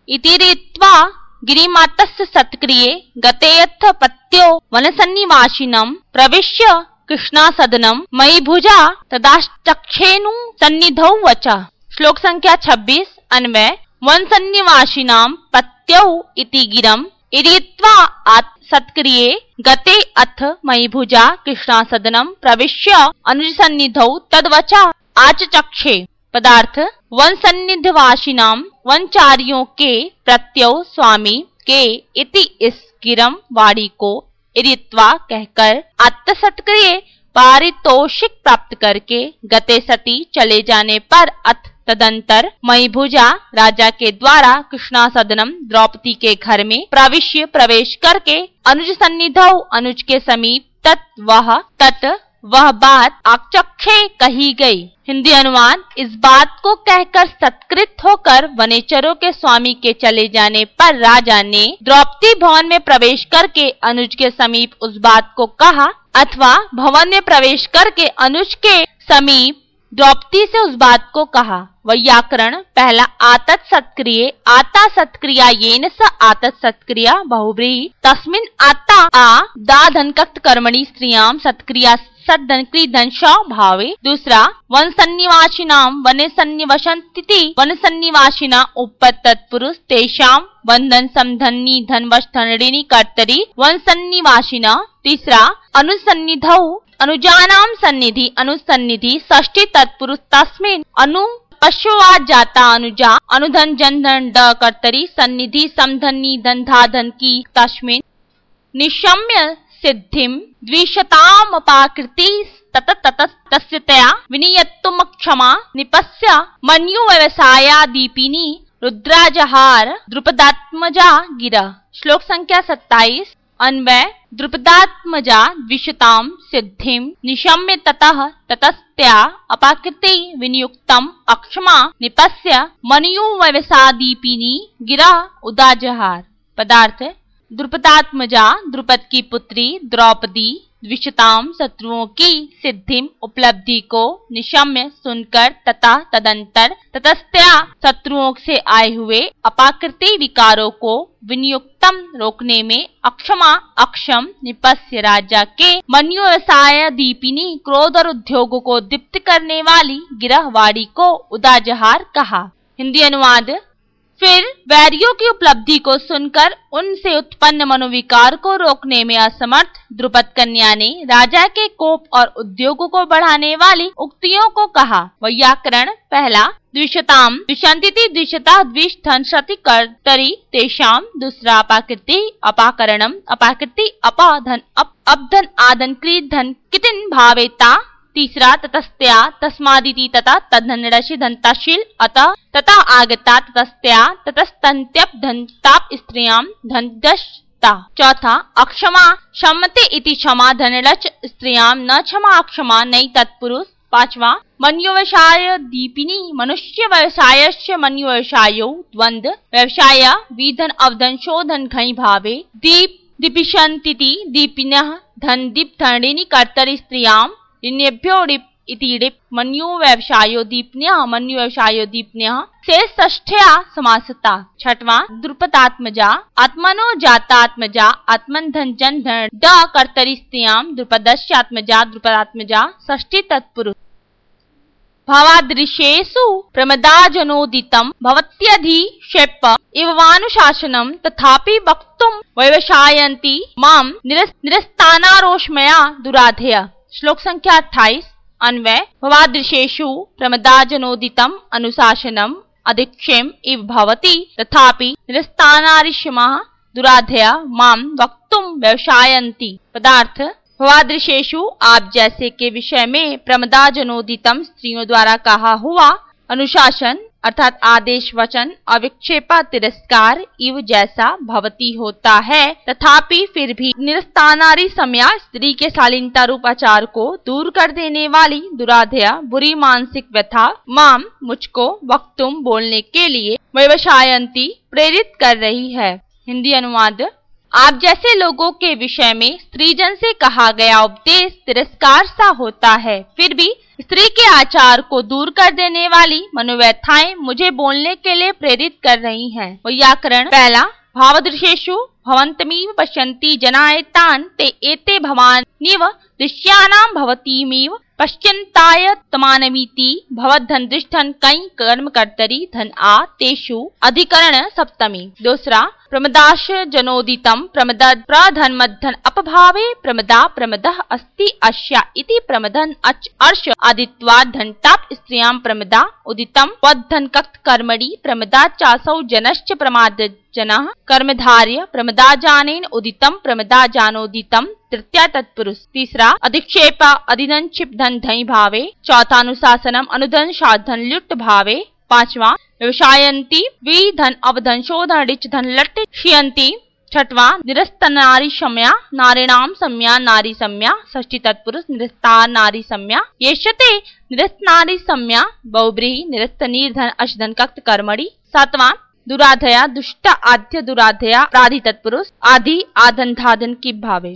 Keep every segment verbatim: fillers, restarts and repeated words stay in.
इति रीत्वा गिरिमातस्य सत्क्रिये गतेऽथ पत्यो वनसन्निवासिनं प्रविश्य कृष्णासदनं मयि भुजा तदाश्चक्षेनु सन्निधौ वचा। श्लोक संख्या छब्बीस। अन्वय वन सन्निवासिनां पत्यौ इति गिरम इरीत्वा आत् सत्क्रिये गते अथ मयि भुजा कृष्णासदनं प्रविश्य अनुज सन्निधौ तद्वचा आचचक्षे। पदार्थ वन सन्निधिवासिनां वनचारियों के प्रत्यौ स्वामी के इति इस गिरम वाणी को इरित्वा कहकर आत्त सत्क्रिय पारितोषिक प्राप्त करके गते सती चले जाने पर अथ तदंतर मयि भुजा राजा के द्वारा कृष्णासदनम द्रौपदी के घर में प्रविश्य प्रवेश करके अनुज सन्निधौ अनुज के समीप तत् वह तट वह बात आचक्षे कही गई। हिंदी अनुवाद इस बात को कहकर सत्कृत होकर वनेचरों के स्वामी के चले जाने पर राजा ने द्रौपदी भवन में प्रवेश करके अनुज के समीप उस बात को कहा अथवा भवन में प्रवेश करके अनुज के समीप द्रौपदी से उस बात को कहा। वैयाकरण पहला आतत सत्क्रिय आता सत्क्रिया येन स आतत सत्क्रिया बहुब्रीहि तस्मिन् आता आ दा धनकक्त कर्मणि स्त्रियां सत्क्रिया सद्धनक्री धनश भावे। दूसरा वन सन्निवासिनां वने सन्निवसन्ति वन सन्निवासिना उपपत् तत्पुरुष तेषां वंदन समधन्नी धनवश धनऋणी कर्तरी वन सन्निवासिना। तीसरा अनुसन्निधौ अनुजानां सन्निधि अनुसन्निधि षष्ठी तत्पुरुष तस्मिन् अनु पश्वा जाता अनुजा अनुधन जन धन ड कर्तरी सन्निधि समधन्नी धन धा धन की तस्मिन् निशम्य सिद्धिं द्विशतामपाकृति तत तत तस्यतया विनियत्तुमक्षमा निपस्य मन्यु व्यवसायादीपिनी रुद्राजहार द्रुपदात्मजा गिरा। श्लोक संख्या सत्ताईस। अन्वय द्रुपदात्मजा द्विशतां सिद्धिं निशम्य ततः ततस्त्या अपाकृति विनियुक्तम अक्षमा निपस्य मन्यु व्यवसादीपिनी गिरा उदाजहार। पदार्थ द्रुपदात्मजा द्रुपद की पुत्री द्रौपदी द्विशताम शत्रुओं की सिद्धि उपलब्धि को निशम्य सुनकर तथा तदंतर ततस्त्या शत्रुओं से आए हुए अपाकृति विकारों को विनियुक्तम रोकने में अक्षमा अक्षम निपस्य राजा के मन्यु व्यवसाय दीपिनी क्रोध और उद्योगों को दीप्त करने वाली गिरहवाड़ी को उदाजहार कहा। हिंदी अनुवाद फिर वैरियों की उपलब्धि को सुनकर उनसे उत्पन्न मनोविकार को रोकने में असमर्थ द्रुपद कन्या ने राजा के कोप और उद्योगों को बढ़ाने वाली उक्तियों को कहा। वैयाकरण पहला द्विशताम द्विशंतिति द्विशता द्विश धन शति कर्तरी तेषाम। दूसरा अपाकृति अपाकरणम अपाकृति अपाधन अप अपधन आदन क्रीत धन कितिन भावेता। तीसरा ततस्त्या तस्मादिति तथा तद्धन रशि धनताशील अतः तथा आगता ततस्त्या ततस्तन्त्यप धनताप स्त्रियां धनदशता। चौथा अक्षमा क्षमते इति क्षमा धनरच स्त्रियां न क्षमा अक्षमा नई तत्पुरुष। पांचवा मन्यु व्यवसाय दीपिनी मनुष्य व्यवसायस्य मन्यु व्यवसायो द्वंद्व व्यवसाय विधन अवधन शोधन घई भावे। दीप दीपिशन्तिति दीपिनः धन दीप धरणिनी कर्तरि स्त्रियां इन्यभ्यो डिप इति डिप मन्यु व्यवसायो दीपन्यः मन्यु व्यवसायो दीपन्यः से षष्ठ्या समासता। छठवां द्रुपदात्मजा आत्मनो जातात्मजा आत्मन धन जन धन ड कर्तरि स्त्रियां द्रुपदस्य आत्मजा द्रुपदात्मजा षष्ठी तत्पुरुष। भवादृशेषु प्रमदाजनोदितं भवत्यधिक्षेप्य इव वानुशासनं तथापि वक्तुं व्यवसायन्ति मां निरस्तानारोषमया दुराधेय। श्लोक संख्या अट्ठाईस। अन्वय भवादृशेषु प्रमदाजनोदितम अनुशासनम अधिक्षेम इव भवति तथापि निरस्तानारिष्यमः दुराधया माम वक्तुम व्यवसायन्ति। पदार्थ भवादृशेषु आप जैसे के विषय में प्रमदाजनोदितम स्त्रियों द्वारा कहा हुआ अनुशासन अर्थात आदेश वचन अविक्षेपा तिरस्कार इव जैसा भवती होता है तथापि फिर भी निरस्तानारी समया स्त्री के शालीनता रूप आचार को दूर कर देने वाली दुराधया बुरी मानसिक व्यथा माम मुझको वक्तुम बोलने के लिए व्यवसायंती प्रेरित कर रही है। हिंदी अनुवाद आप जैसे लोगों के विषय में स्त्रीजन से कहा गया उपदेश तिरस्कार सा होता है फिर भी स्त्री के आचार को दूर कर देने वाली मनोव्यथाएं मुझे बोलने के लिए प्रेरित कर रही हैं। वैयाकरण पहला, भावदृशेषु भवन्तमीव पश्यन्ति जनाः तान् ते एते भवानिव दृश्यानां भवतीमिव पश्यन्ताय तमानमीति भवद्धन दृष्टन कई कर्म कर्तरि धन आ तेषु। अधिकरण सप्तमी। दूसरा, प्रमदाश जनोदितम प्रमदद प्रधन मद्धन अपभावे प्रमदा प्रमदः अस्ति अस्या इति प्रमदन अच अर्ष आदित्वा धनताप स्त्रियां प्रमदा उदितम वद्धन कक्त कर्मणि प्रमदा चासौ जनश्च प्रमाद जनः कर्मधार्य प्रमदा जानेन उदितम प्रमदा जानोदितम। तृतीया तत्पुरुष। तीसरा, अधिक्षेप अधिनंक्षिप धन धई भावे। चौथा, अनुशासनम अनुधन साधन लुट भावे। पांचवा, व्यवसायंती वि धन अवधन शोधन ऋच धन लट शियंती। छठवां, निरस्त नारी सम्या नारीणाम सम्या नारी सम्या। षष्ठी तत्पुरुष, निरस्ता नारी सम्या येषते निरस्त नारी सम्या बहुब्रीहि निरस्त निर्धन अशधन कक्त कर्मणि। सातवां, दुराधया दुष्ट आद्य दुराधया प्राधि तत्पुरुष आदि आधन धाधन की भावे।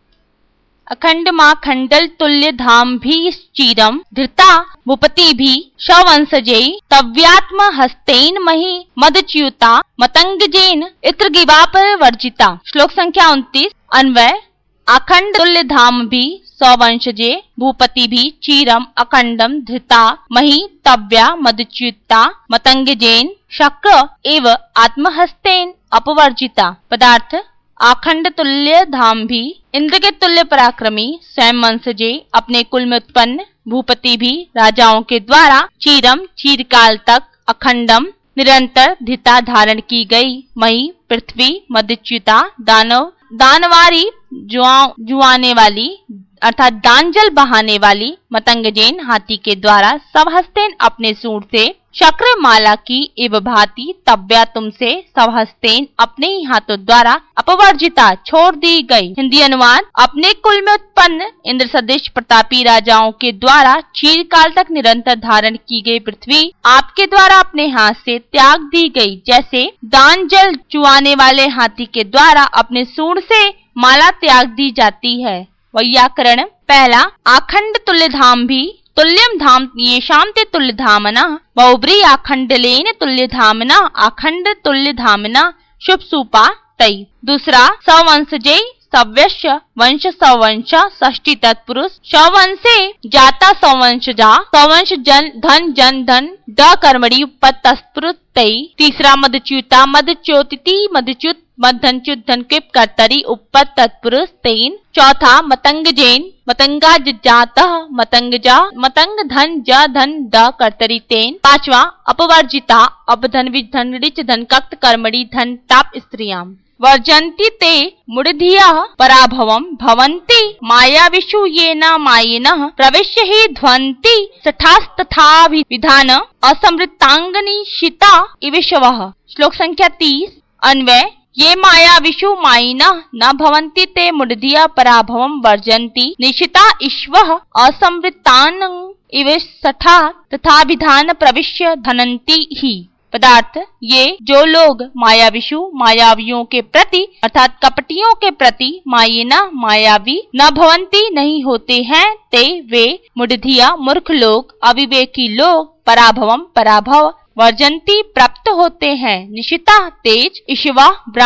अखंड मां खंडल तुल्य धाम भी चीरम धृता भूपति भी शवंसजे तव्यात्म हस्तेन मही मदच्युता मतंगजेन इत्र गिवापर वर्जिता। श्लोक संख्या उनतीस। अन्वय, अखंड तुल्य धाम भी सवंशजे भूपति भी चीरम अखंडम धृता मही तव्या मदच्युता मतंगजेन शक्र एव आत्महस्तेन अपवर्जिता। पदार्थ, अखंड तुल्य धाम भी इंद्र के तुल्य पराक्रमी स्वयं वंशजे अपने कुल में उत्पन्न भूपति भी राजाओं के द्वारा चीरम चीरकाल तक अखंडम निरंतर धिता धारण की गई मई पृथ्वी मदच्युता दानव दानवारी जुआ जुआने वाली अर्थात दानजल बहाने वाली मतंगजेन हाथी के द्वारा सवहस्तेन अपने सूंड से शक्र माला की एव भांति तव्या तुमसे सवहस्तेन अपने ही हाथों द्वारा अपवर्जिता छोड़ दी गई। हिंदी अनुवाद, अपने कुल में उत्पन्न इंद्र सदृश प्रतापी राजाओं के द्वारा चीरकाल तक निरंतर धारण की गई पृथ्वी आपके द्वारा अपने हाथ से त्याग दी गई, जैसे दान जल चुआने वाले हाथी के द्वारा अपने सूंड से माला त्याग दी जाती है। वैयाकरण पहला, अखंड तुल्य धाम भी तुल्यम धाम येषां ते तुल्य धामना बहुब्री आखंडलेन तुल्य धामना अखंड तुल्य धामना शुभ सूपा तई। दूसरा, सवंशजे सव्यस्य वंश सवंश षष्ठी तत्पुरुष सवंशे जाता सवंशजा सवंश जन धन जन धन द कर्मणि उपत तत्पुरुष तई। तीसरा, मदच्युता मदच्योतिथि मदच्युत मधनच्युत धन के कर्तरी उपत तत्पुरुष तेन। चौथा, मतंग जैन मतंगा जात मतंग जा मतंग धन ज धन द कर्तरी तेन। पांचवा, अपवर्जिता अपधन विधन ऋच धन कक्त कर्मणि धन ताप स्त्रियां। वर्जन्ति ते मुड़धिया पराभवम भवन्ति मायाविषु येन मायेनः प्रविश्य हि ध्वन्ति सठास्तथा विधान असमृतांगनी शिता इविशवः। श्लोक संख्या तीस। अन्वय, ये मायाविषु मायिनः न भवन्ति ते मुड़धिया पराभवम वर्जन्ति निशिता ईश्वः असमृतान् इव सठा तथा विधान प्रविश्य धनन्ति ही। पदार्थ, ये जो लोग मायाविषु मायावियों के प्रति अर्थात कपटियों के प्रति मायिना मायावी न भवंती नहीं होते हैं ते वे मुड़धिया मूर्ख लोग अविवेकी लोग पराभवम पराभव वर्जंती प्राप्त होते हैं निशिता तेज ईश्वा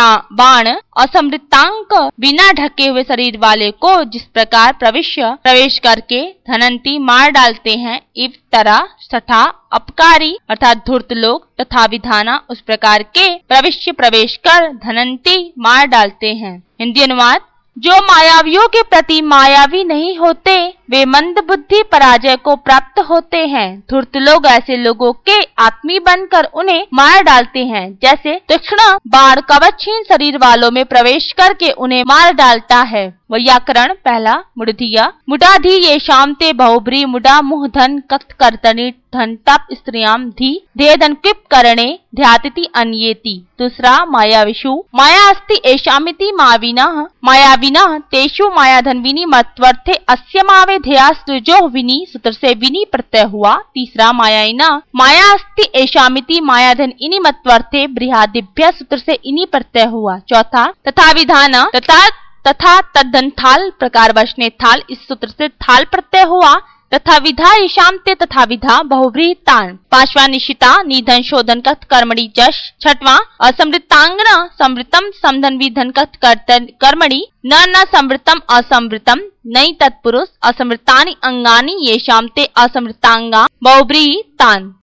बाण असमृतांक बिना ढके हुए शरीर वाले को जिस प्रकार प्रविश्य प्रवेश करके धनंती मार डालते हैं इस तरह तथा अपकारी अर्थात धूर्त लोग तथा विधाना उस प्रकार के प्रविश्य प्रवेश कर धनंती मार डालते हैं। हिंदी अनुवाद, जो मायावियों के प्रति मायावी नहीं होते वे मंद बुद्धि पराजय को प्राप्त होते हैं। धूर्त लोग ऐसे लोगों के आत्मी बनकर उन्हें मार डालते हैं जैसे तीक्ष्ण बाण कवचहीन शरीर वालों में प्रवेश करके उन्हें मार डालता है। वैयाकरण पहला, मुड़धिया मुडाधी ये शाम ते बहुब्री मुडा मुह धन कक्त कर्तनी धन तप स्त्रियां धी धे धन कृप करणे ध्यातिथि अन्येति। दूसरा, मायाविषु माया अस्ति एषामिति माविनः मायाविनः तेषु मायाधन्विनी मत्वर्थे अस्य मावे ध्येयास्तुजो विनी सूत्र से विनी प्रत्यय हुआ। तीसरा, मायाइना माया अस्ति एषामिति मायाधन इनि मत्वर्थे बृहादिभ्य सूत्र से इनि प्रत्यय हुआ। चौथा, तथा विधान तथा तथा तद्धन थाल प्रकार वचने थाल इस सूत्र से थाल प्रत्यय हुआ तथा विधा ईशाम ते तथा विधा बहुव्रीहितान। पांचवा निशिता निधन शोधन कथ कर्मणि जश। छठवां असमृतांगन समृतम समधन विधन कथ कर्मणि न न समृतम असमृतम नई तत्पुरुष असमृतानि अंगानि येषाम ते असमृतांगा बहुव्रीहितान।